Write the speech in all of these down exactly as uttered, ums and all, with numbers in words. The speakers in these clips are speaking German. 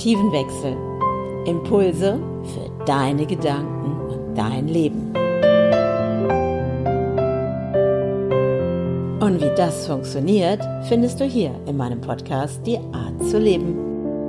Perspektivenwechsel. Impulse für deine Gedanken und dein Leben. Und wie das funktioniert, findest du hier in meinem Podcast Die Art zu leben.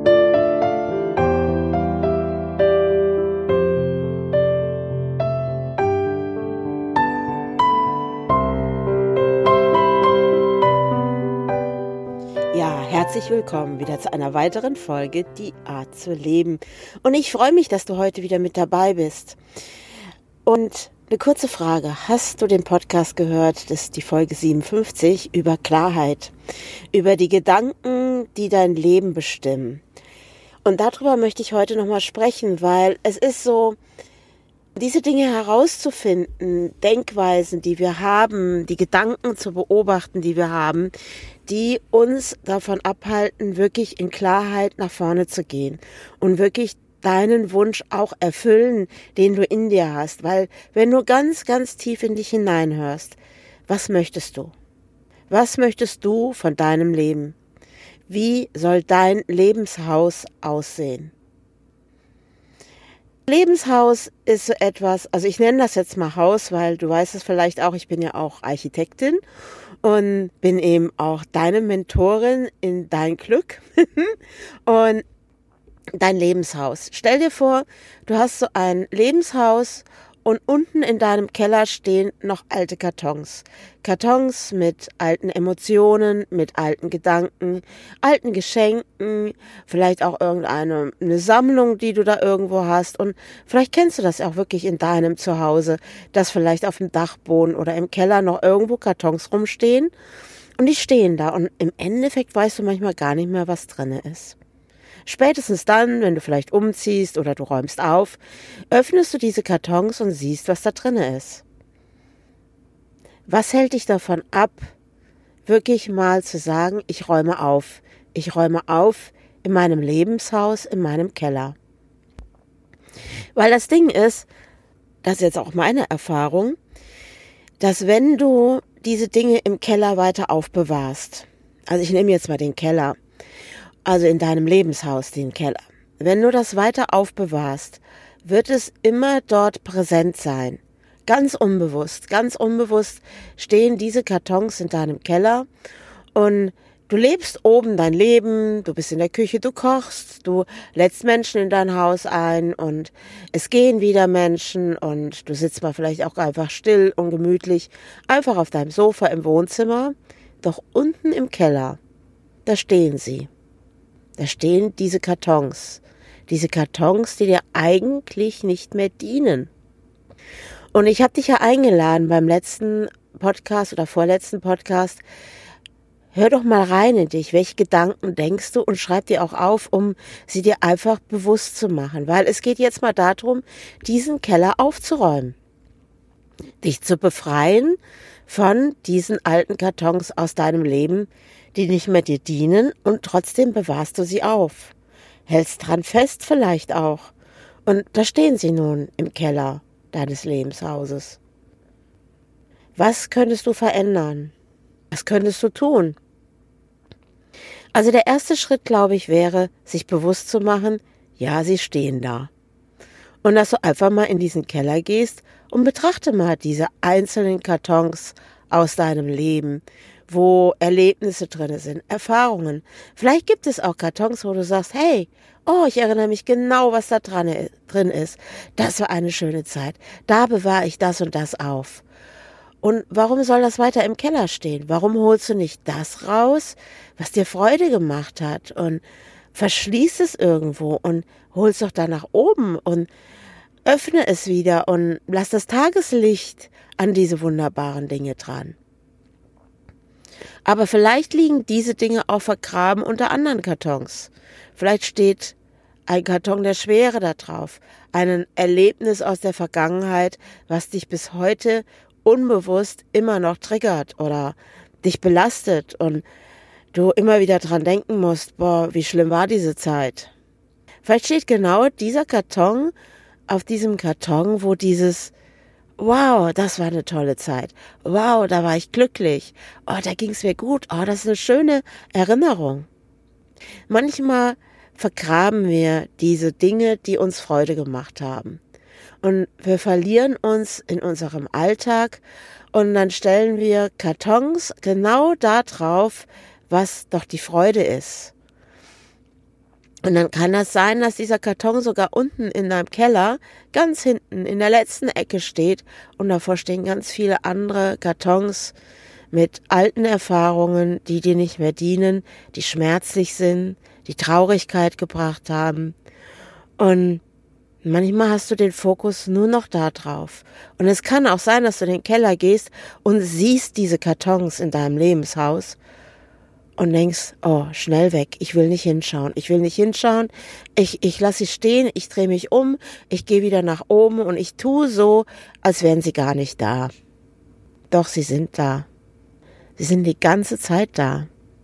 Ja, herzlich willkommen wieder zu einer weiteren Folge Die Art zu leben. Und ich freue mich, dass du heute wieder mit dabei bist. Und eine kurze Frage. Hast du den Podcast gehört? Das ist die Folge siebenundfünfzig über Klarheit. Über die Gedanken, die dein Leben bestimmen. Und darüber möchte ich heute nochmal sprechen, weil es ist so, diese Dinge herauszufinden, Denkweisen, die wir haben, die Gedanken zu beobachten, die wir haben, die uns davon abhalten, wirklich in Klarheit nach vorne zu gehen und wirklich deinen Wunsch auch erfüllen, den du in dir hast. Weil wenn du ganz, ganz tief in dich hineinhörst, was möchtest du? Was möchtest du von deinem Leben? Wie soll dein Lebenshaus aussehen? Lebenshaus ist so etwas, also ich nenne das jetzt mal Haus, weil du weißt es vielleicht auch, ich bin ja auch Architektin und bin eben auch deine Mentorin in dein Glück und dein Lebenshaus. Stell dir vor, du hast so ein Lebenshaus und unten in deinem Keller stehen noch alte Kartons. Kartons mit alten Emotionen, mit alten Gedanken, alten Geschenken, vielleicht auch irgendeine eine Sammlung, die du da irgendwo hast. Und vielleicht kennst du das auch wirklich in deinem Zuhause, dass vielleicht auf dem Dachboden oder im Keller noch irgendwo Kartons rumstehen. Und die stehen da und im Endeffekt weißt du manchmal gar nicht mehr, was drin ist. Spätestens dann, wenn du vielleicht umziehst oder du räumst auf, öffnest du diese Kartons und siehst, was da drin ist. Was hält dich davon ab, wirklich mal zu sagen, ich räume auf. Ich räume auf in meinem Lebenshaus, in meinem Keller. Weil das Ding ist, das ist jetzt auch meine Erfahrung, dass wenn du diese Dinge im Keller weiter aufbewahrst, also ich nehme jetzt mal den Keller, also in deinem Lebenshaus, den Keller. Wenn du das weiter aufbewahrst, wird es immer dort präsent sein. Ganz unbewusst, ganz unbewusst stehen diese Kartons in deinem Keller und du lebst oben dein Leben, du bist in der Küche, du kochst, du lädst Menschen in dein Haus ein und es gehen wieder Menschen und du sitzt mal vielleicht auch einfach still und gemütlich, einfach auf deinem Sofa im Wohnzimmer. Doch unten im Keller, da stehen sie. Da stehen diese Kartons, diese Kartons, die dir eigentlich nicht mehr dienen. Und ich habe dich ja eingeladen beim letzten Podcast oder vorletzten Podcast, hör doch mal rein in dich, welche Gedanken denkst du und schreib dir auch auf, um sie dir einfach bewusst zu machen. Weil es geht jetzt mal darum, diesen Keller aufzuräumen, dich zu befreien von diesen alten Kartons aus deinem Leben, die nicht mehr dir dienen und trotzdem bewahrst du sie auf. Hältst dran fest vielleicht auch. Und da stehen sie nun im Keller deines Lebenshauses. Was könntest du verändern? Was könntest du tun? Also der erste Schritt, glaube ich, wäre, sich bewusst zu machen, ja, sie stehen da. Und dass du einfach mal in diesen Keller gehst und betrachte mal diese einzelnen Kartons aus deinem Leben, wo Erlebnisse drin sind, Erfahrungen. Vielleicht gibt es auch Kartons, wo du sagst, hey, oh, ich erinnere mich genau, was da dran, drin ist. Das war eine schöne Zeit. Da bewahre ich das und das auf. Und warum soll das weiter im Keller stehen? Warum holst du nicht das raus, was dir Freude gemacht hat und verschließt es irgendwo und holst doch da nach oben und öffne es wieder und lass das Tageslicht an diese wunderbaren Dinge dran. Aber vielleicht liegen diese Dinge auch vergraben unter anderen Kartons. Vielleicht steht ein Karton der Schwere da drauf, ein Erlebnis aus der Vergangenheit, was dich bis heute unbewusst immer noch triggert oder dich belastet und du immer wieder dran denken musst, boah, wie schlimm war diese Zeit. Vielleicht steht genau dieser Karton auf diesem Karton, wo dieses wow, das war eine tolle Zeit. Wow, da war ich glücklich. Oh, da ging es mir gut. Oh, das ist eine schöne Erinnerung. Manchmal vergraben wir diese Dinge, die uns Freude gemacht haben. Und wir verlieren uns in unserem Alltag und dann stellen wir Kartons genau da drauf, was doch die Freude ist. Und dann kann das sein, dass dieser Karton sogar unten in deinem Keller, ganz hinten in der letzten Ecke steht und davor stehen ganz viele andere Kartons mit alten Erfahrungen, die dir nicht mehr dienen, die schmerzlich sind, die Traurigkeit gebracht haben. Und manchmal hast du den Fokus nur noch da drauf. Und es kann auch sein, dass du in den Keller gehst und siehst diese Kartons in deinem Lebenshaus und denkst, oh, schnell weg, ich will nicht hinschauen, ich will nicht hinschauen, ich, ich lasse sie stehen, ich drehe mich um, ich gehe wieder nach oben und ich tue so, als wären sie gar nicht da. Doch sie sind da. Sie sind die ganze Zeit da.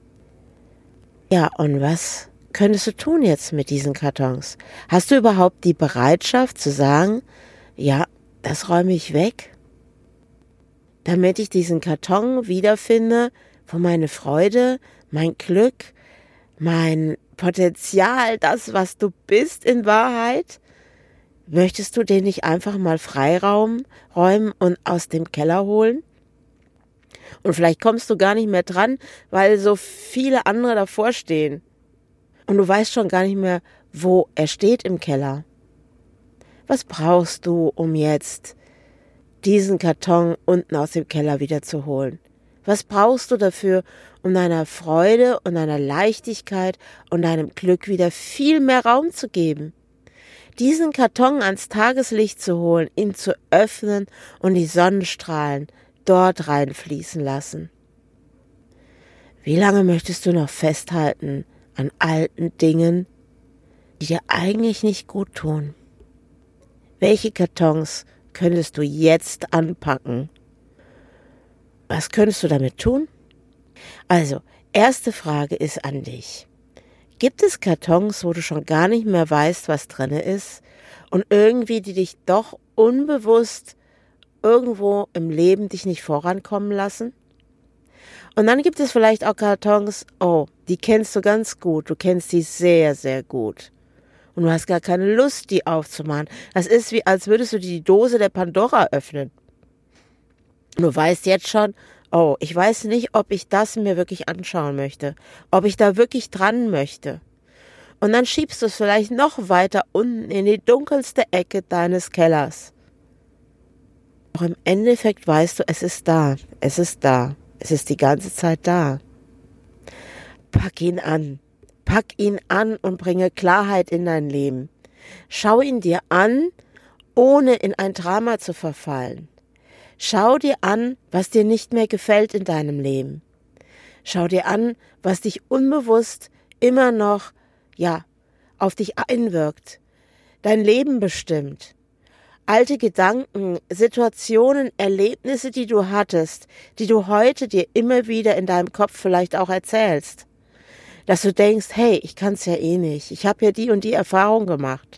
Ja, und was könntest du tun jetzt mit diesen Kartons? Hast du überhaupt die Bereitschaft zu sagen, ja, das räume ich weg, damit ich diesen Karton wiederfinde, wo meine Freude, mein Glück, mein Potenzial, das, was du bist in Wahrheit, möchtest du den nicht einfach mal freiraum räumen und aus dem Keller holen? Und vielleicht kommst du gar nicht mehr dran, weil so viele andere davor stehen. Und du weißt schon gar nicht mehr, wo er steht im Keller. Was brauchst du, um jetzt diesen Karton unten aus dem Keller wieder zu holen? Was brauchst du dafür, um deiner Freude und deiner Leichtigkeit und deinem Glück wieder viel mehr Raum zu geben? Diesen Karton ans Tageslicht zu holen, ihn zu öffnen und die Sonnenstrahlen dort reinfließen lassen. Wie lange möchtest du noch festhalten an alten Dingen, die dir eigentlich nicht gut tun? Welche Kartons könntest du jetzt anpacken? Was könntest du damit tun? Also, erste Frage ist an dich. Gibt es Kartons, wo du schon gar nicht mehr weißt, was drin ist und irgendwie die dich doch unbewusst irgendwo im Leben dich nicht vorankommen lassen? Und dann gibt es vielleicht auch Kartons, oh, die kennst du ganz gut, du kennst die sehr, sehr gut. Und du hast gar keine Lust, die aufzumachen. Das ist wie, als würdest du die Dose der Pandora öffnen. Und du weißt jetzt schon, oh, ich weiß nicht, ob ich das mir wirklich anschauen möchte, ob ich da wirklich dran möchte. Und dann schiebst du es vielleicht noch weiter unten in die dunkelste Ecke deines Kellers. Doch im Endeffekt weißt du, es ist da, es ist da, es ist die ganze Zeit da. Pack ihn an, pack ihn an und bringe Klarheit in dein Leben. Schau ihn dir an, ohne in ein Drama zu verfallen. Schau dir an, was dir nicht mehr gefällt in deinem Leben. Schau dir an, was dich unbewusst immer noch, ja, auf dich einwirkt, dein Leben bestimmt. Alte Gedanken, Situationen, Erlebnisse, die du hattest, die du heute dir immer wieder in deinem Kopf vielleicht auch erzählst. Dass du denkst, hey, ich kann's ja eh nicht, ich habe ja die und die Erfahrung gemacht.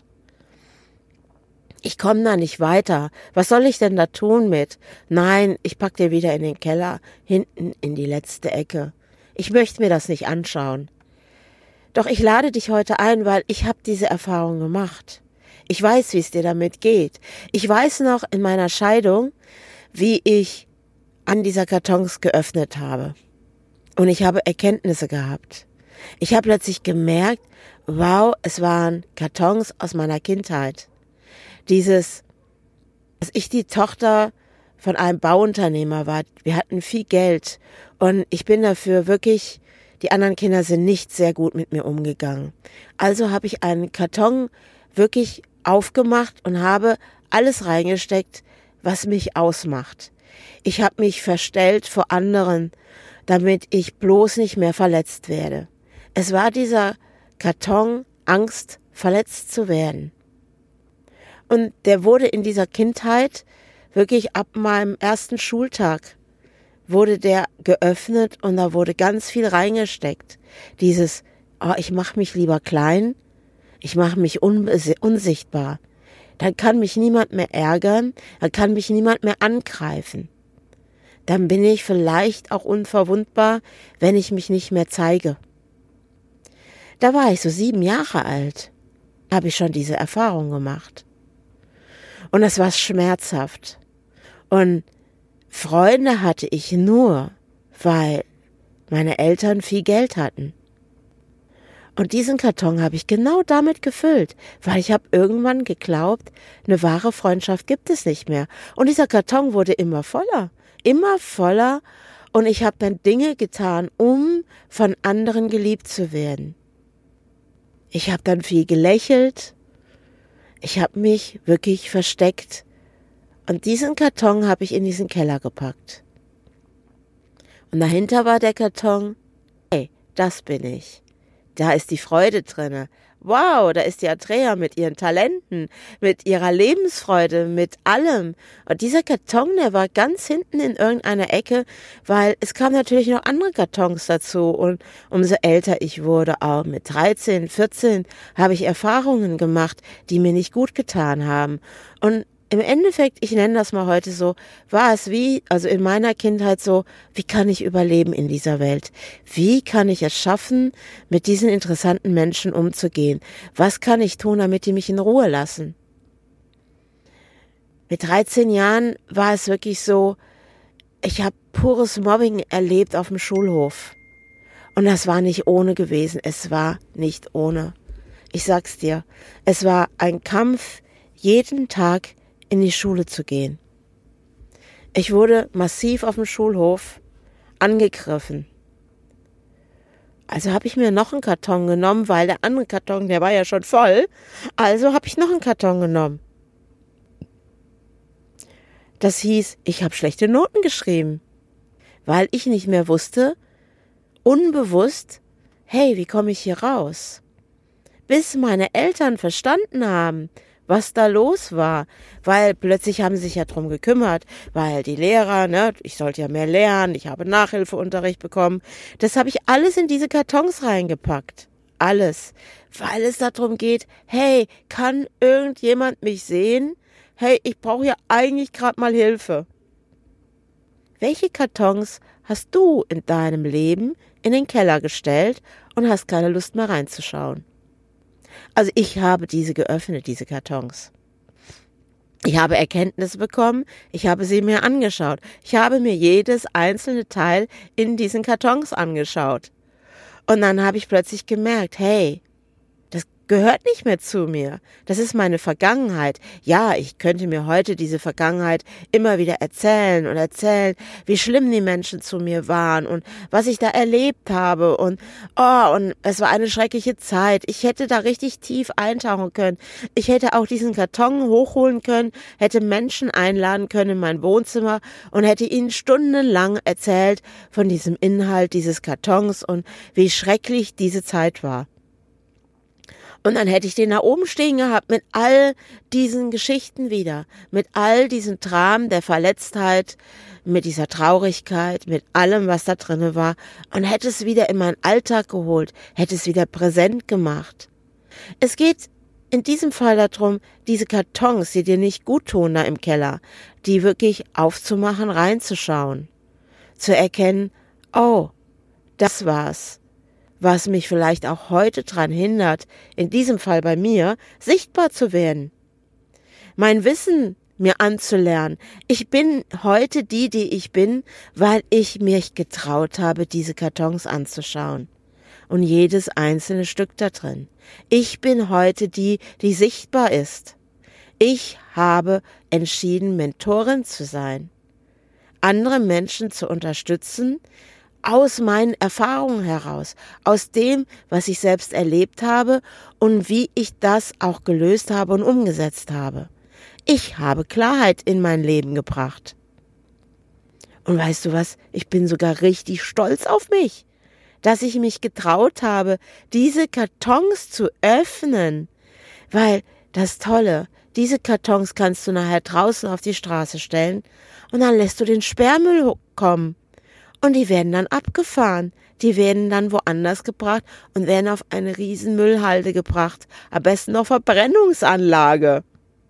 Ich komme da nicht weiter. Was soll ich denn da tun mit? Nein, ich pack dir wieder in den Keller, hinten in die letzte Ecke. Ich möchte mir das nicht anschauen. Doch ich lade dich heute ein, weil ich habe diese Erfahrung gemacht. Ich weiß, wie es dir damit geht. Ich weiß noch in meiner Scheidung, wie ich an dieser Kartons geöffnet habe. Und ich habe Erkenntnisse gehabt. Ich habe plötzlich gemerkt, wow, es waren Kartons aus meiner Kindheit. Dieses, dass ich die Tochter von einem Bauunternehmer war. Wir hatten viel Geld und ich bin dafür wirklich, die anderen Kinder sind nicht sehr gut mit mir umgegangen. Also habe ich einen Karton wirklich aufgemacht und habe alles reingesteckt, was mich ausmacht. Ich habe mich verstellt vor anderen, damit ich bloß nicht mehr verletzt werde. Es war dieser Karton Angst, verletzt zu werden. Und der wurde in dieser Kindheit, wirklich ab meinem ersten Schultag, wurde der geöffnet und da wurde ganz viel reingesteckt. Dieses, oh, ich mache mich lieber klein, ich mache mich unsichtbar. Dann kann mich niemand mehr ärgern, dann kann mich niemand mehr angreifen. Dann bin ich vielleicht auch unverwundbar, wenn ich mich nicht mehr zeige. Da war ich so sieben Jahre alt, habe ich schon diese Erfahrung gemacht. Und das war schmerzhaft. Und Freunde hatte ich nur, weil meine Eltern viel Geld hatten. Und diesen Karton habe ich genau damit gefüllt, weil ich habe irgendwann geglaubt, eine wahre Freundschaft gibt es nicht mehr. Und dieser Karton wurde immer voller, immer voller. Und ich habe dann Dinge getan, um von anderen geliebt zu werden. Ich habe dann viel gelächelt. Ich habe mich wirklich versteckt. Und diesen Karton habe ich in diesen Keller gepackt. Und dahinter war der Karton, hey, das bin ich. Da ist die Freude drinne. Wow, da ist die Andrea mit ihren Talenten, mit ihrer Lebensfreude, mit allem. Und dieser Karton, der war ganz hinten in irgendeiner Ecke, weil es kamen natürlich noch andere Kartons dazu. Und umso älter ich wurde, auch mit dreizehn, vierzehn, habe ich Erfahrungen gemacht, die mir nicht gut getan haben. Und im Endeffekt, ich nenne das mal heute so, war es wie, also in meiner Kindheit so, wie kann ich überleben in dieser Welt? Wie kann ich es schaffen, mit diesen interessanten Menschen umzugehen? Was kann ich tun, damit die mich in Ruhe lassen? Mit dreizehn Jahren war es wirklich so, ich habe pures Mobbing erlebt auf dem Schulhof. Und das war nicht ohne gewesen. Es war nicht ohne. Ich sag's dir, es war ein Kampf, jeden Tag in die Schule zu gehen. Ich wurde massiv auf dem Schulhof angegriffen. Also habe ich mir noch einen Karton genommen, weil der andere Karton, der war ja schon voll. Also habe ich noch einen Karton genommen. Das hieß, ich habe schlechte Noten geschrieben, weil ich nicht mehr wusste, unbewusst, hey, wie komme ich hier raus? Bis meine Eltern verstanden haben, was da los war, weil plötzlich haben sie sich ja drum gekümmert, weil die Lehrer, ne, ich sollte ja mehr lernen, ich habe Nachhilfeunterricht bekommen, das habe ich alles in diese Kartons reingepackt, alles, weil es darum geht, hey, kann irgendjemand mich sehen? Hey, ich brauche ja eigentlich gerade mal Hilfe. Welche Kartons hast du in deinem Leben in den Keller gestellt und hast keine Lust mehr reinzuschauen? Also ich habe diese geöffnet, diese Kartons. Ich habe Erkenntnisse bekommen, ich habe sie mir angeschaut. Ich habe mir jedes einzelne Teil in diesen Kartons angeschaut. Und dann habe ich plötzlich gemerkt, hey, das gehört nicht mehr zu mir. Das ist meine Vergangenheit. Ja, ich könnte mir heute diese Vergangenheit immer wieder erzählen und erzählen, wie schlimm die Menschen zu mir waren und was ich da erlebt habe und oh, und es war eine schreckliche Zeit. Ich hätte da richtig tief eintauchen können. Ich hätte auch diesen Karton hochholen können, hätte Menschen einladen können in mein Wohnzimmer und hätte ihnen stundenlang erzählt von diesem Inhalt dieses Kartons und wie schrecklich diese Zeit war. Und dann hätte ich den da oben stehen gehabt mit all diesen Geschichten wieder, mit all diesen Dramen der Verletztheit, mit dieser Traurigkeit, mit allem, was da drinne war und hätte es wieder in meinen Alltag geholt, hätte es wieder präsent gemacht. Es geht in diesem Fall darum, diese Kartons, die dir nicht gut tun da im Keller, die wirklich aufzumachen, reinzuschauen, zu erkennen, oh, das war's, was mich vielleicht auch heute dran hindert, in diesem Fall bei mir, sichtbar zu werden. Mein Wissen mir anzulernen. Ich bin heute die, die ich bin, weil ich mich getraut habe, diese Kartons anzuschauen. Und jedes einzelne Stück da drin. Ich bin heute die, die sichtbar ist. Ich habe entschieden, Mentorin zu sein. Andere Menschen zu unterstützen, aus meinen Erfahrungen heraus, aus dem, was ich selbst erlebt habe und wie ich das auch gelöst habe und umgesetzt habe. Ich habe Klarheit in mein Leben gebracht. Und weißt du was? Ich bin sogar richtig stolz auf mich, dass ich mich getraut habe, diese Kartons zu öffnen. Weil das Tolle, diese Kartons kannst du nachher draußen auf die Straße stellen und dann lässt du den Sperrmüll kommen. Und die werden dann abgefahren. Die werden dann woanders gebracht und werden auf eine riesen Müllhalde gebracht. Am besten noch Verbrennungsanlage.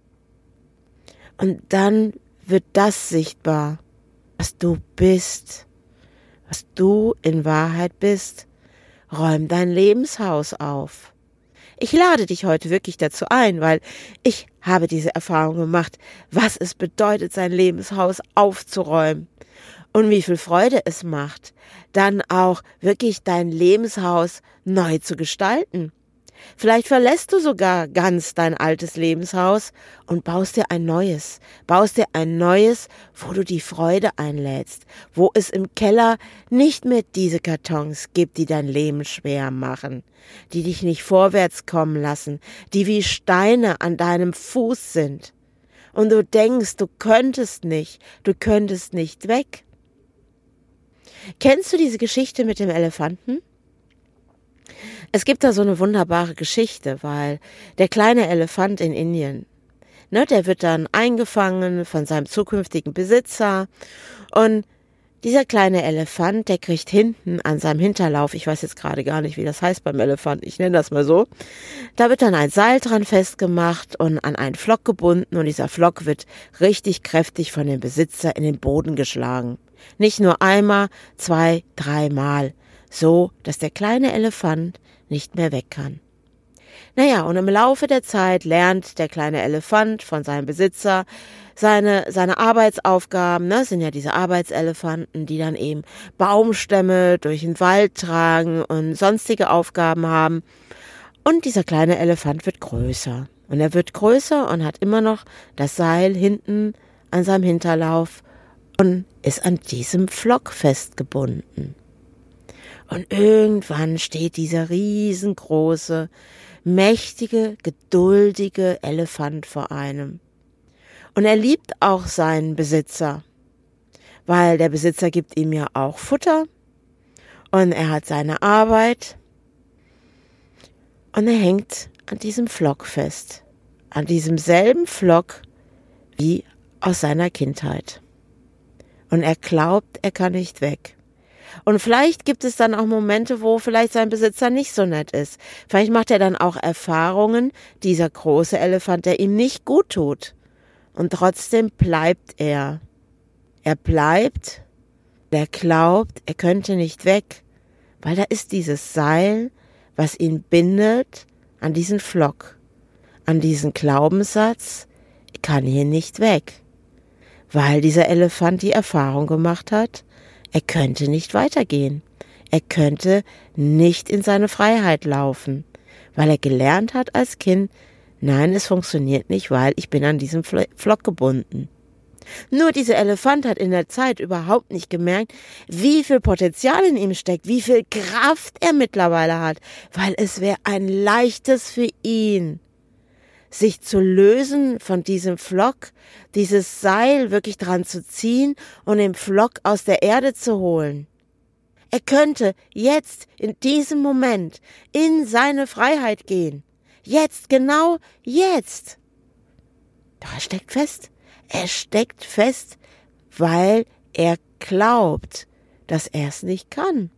Und dann wird das sichtbar, was du bist, was du in Wahrheit bist. räum dein Lebenshaus auf. Ich lade dich heute wirklich dazu ein, weil ich habe diese Erfahrung gemacht, was es bedeutet, sein Lebenshaus aufzuräumen und wie viel Freude es macht, dann auch wirklich dein Lebenshaus neu zu gestalten. Vielleicht verlässt du sogar ganz dein altes Lebenshaus und baust dir ein neues, baust dir ein neues, wo du die Freude einlädst, wo es im Keller nicht mehr diese Kartons gibt, die dein Leben schwer machen, die dich nicht vorwärts kommen lassen, die wie Steine an deinem Fuß sind. Und du denkst, du könntest nicht, du könntest nicht weg. Kennst du diese Geschichte mit dem Elefanten? Es gibt da so eine wunderbare Geschichte, weil der kleine Elefant in Indien, ne, der wird dann eingefangen von seinem zukünftigen Besitzer und dieser kleine Elefant, der kriegt hinten an seinem Hinterlauf, ich weiß jetzt gerade gar nicht, wie das heißt beim Elefant, ich nenne das mal so, da wird dann ein Seil dran festgemacht und an einen Flock gebunden und dieser Flock wird richtig kräftig von dem Besitzer in den Boden geschlagen. Nicht nur einmal, zwei, dreimal, so dass der kleine Elefant nicht mehr weg kann. Naja, und im Laufe der Zeit lernt der kleine Elefant von seinem Besitzer seine, seine Arbeitsaufgaben, ne, sind ja diese Arbeitselefanten, die dann eben Baumstämme durch den Wald tragen und sonstige Aufgaben haben. Und dieser kleine Elefant wird größer. Und er wird größer und hat immer noch das Seil hinten an seinem Hinterlauf und ist an diesem Flock festgebunden. Und irgendwann steht dieser riesengroße, mächtige, geduldige Elefant vor einem. Und er liebt auch seinen Besitzer, weil der Besitzer gibt ihm ja auch Futter und er hat seine Arbeit und er hängt an diesem Flock fest, an diesem selben Flock wie aus seiner Kindheit. Und er glaubt, er kann nicht weg. Und vielleicht gibt es dann auch Momente, wo vielleicht sein Besitzer nicht so nett ist. Vielleicht macht er dann auch Erfahrungen, dieser große Elefant, der ihm nicht gut tut. Und trotzdem bleibt er. Er bleibt, er glaubt, er könnte nicht weg, weil da ist dieses Seil, was ihn bindet an diesen Flock, an diesen Glaubenssatz, ich kann hier nicht weg. Weil dieser Elefant die Erfahrung gemacht hat, er könnte nicht weitergehen. Er könnte nicht in seine Freiheit laufen, weil er gelernt hat als Kind, nein, es funktioniert nicht, weil ich bin an diesem Flock gebunden. Nur dieser Elefant hat in der Zeit überhaupt nicht gemerkt, wie viel Potenzial in ihm steckt, wie viel Kraft er mittlerweile hat, weil es wäre ein leichtes für ihn, sich zu lösen von diesem Flock, dieses Seil wirklich dran zu ziehen und den Flock aus der Erde zu holen. Er könnte jetzt, in diesem Moment, in seine Freiheit gehen. Jetzt, genau jetzt. Doch er steckt fest. Er steckt fest, weil er glaubt, dass er es nicht kann.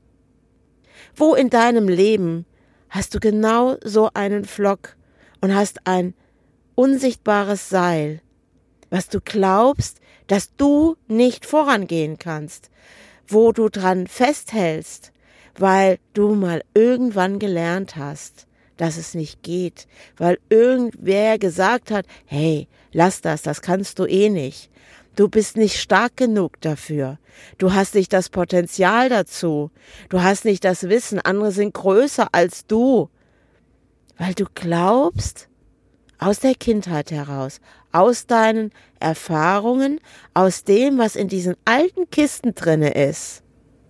Wo in deinem Leben hast du genau so einen Flock und hast ein unsichtbares Seil, was du glaubst, dass du nicht vorangehen kannst, wo du dran festhältst, weil du mal irgendwann gelernt hast, dass es nicht geht, weil irgendwer gesagt hat, hey, lass das, das kannst du eh nicht. Du bist nicht stark genug dafür. Du hast nicht das Potenzial dazu. Du hast nicht das Wissen, andere sind größer als du. Weil du glaubst, aus der Kindheit heraus, aus deinen Erfahrungen, aus dem, was in diesen alten Kisten drinne ist,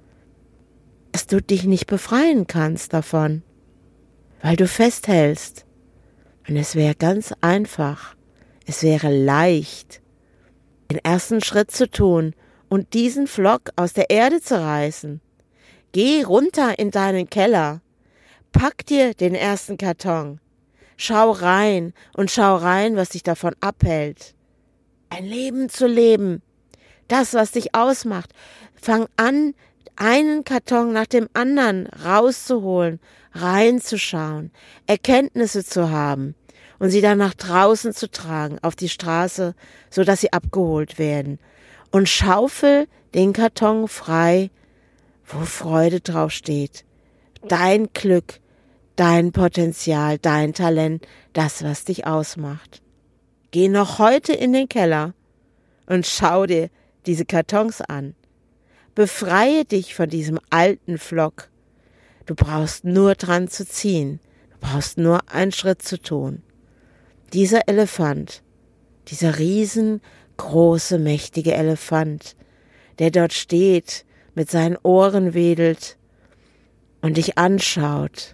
dass du dich nicht befreien kannst davon, weil du festhältst. Und es wäre ganz einfach, es wäre leicht, den ersten Schritt zu tun und diesen Flock aus der Erde zu reißen. Geh runter in deinen Keller, pack dir den ersten Karton, schau rein und schau rein, was dich davon abhält. Ein Leben zu leben, das, was dich ausmacht. Fang an, einen Karton nach dem anderen rauszuholen, reinzuschauen, Erkenntnisse zu haben und sie dann nach draußen zu tragen, auf die Straße, so dass sie abgeholt werden. Und schaufel den Karton frei, wo Freude drauf steht. dein Glück, dein Potenzial, dein Talent, das, was dich ausmacht. Geh noch heute in den Keller und schau dir diese Kartons an. Befreie dich von diesem alten Flock. Du brauchst nur dran zu ziehen. Du brauchst nur einen Schritt zu tun. Dieser Elefant, dieser riesengroße, mächtige Elefant, der dort steht, mit seinen Ohren wedelt und dich anschaut,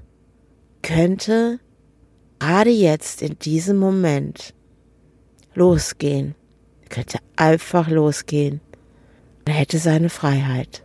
könnte gerade jetzt in diesem Moment losgehen. Er könnte einfach losgehen. Er hätte seine Freiheit.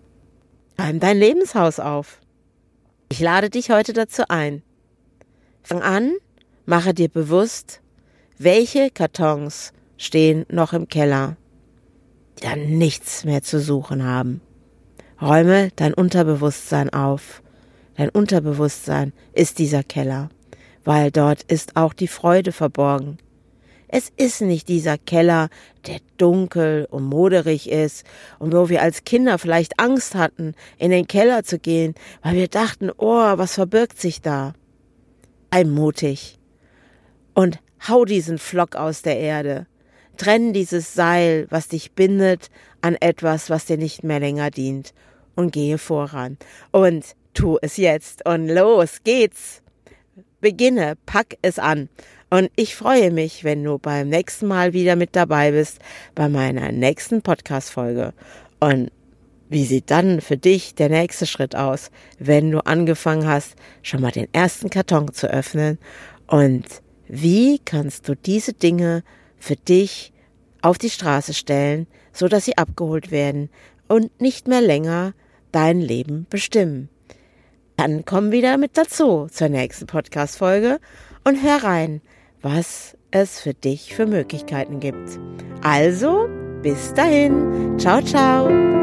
Räum dein Lebenshaus auf. Ich lade dich heute dazu ein. Fang an, mache dir bewusst, welche Kartons stehen noch im Keller, die dann nichts mehr zu suchen haben. Räume dein Unterbewusstsein auf. Dein Unterbewusstsein ist dieser Keller, weil dort ist auch die Freude verborgen. Es ist nicht dieser Keller, der dunkel und moderig ist und wo wir als Kinder vielleicht Angst hatten, in den Keller zu gehen, weil wir dachten, oh, was verbirgt sich da? Sei mutig und hau diesen Flock aus der Erde. Trenn dieses Seil, was dich bindet, an etwas, was dir nicht mehr länger dient und gehe voran. Und tu es jetzt und los geht's. Beginne, pack es an. Und ich freue mich, wenn du beim nächsten Mal wieder mit dabei bist, bei meiner nächsten Podcast-Folge. Und wie sieht dann für dich der nächste Schritt aus, wenn du angefangen hast, schon mal den ersten Karton zu öffnen? Und wie kannst du diese Dinge für dich auf die Straße stellen, so dass sie abgeholt werden und nicht mehr länger dein Leben bestimmen? Dann komm wieder mit dazu zur nächsten Podcast-Folge und hör rein, was es für dich für Möglichkeiten gibt. Also, bis dahin. Ciao, ciao.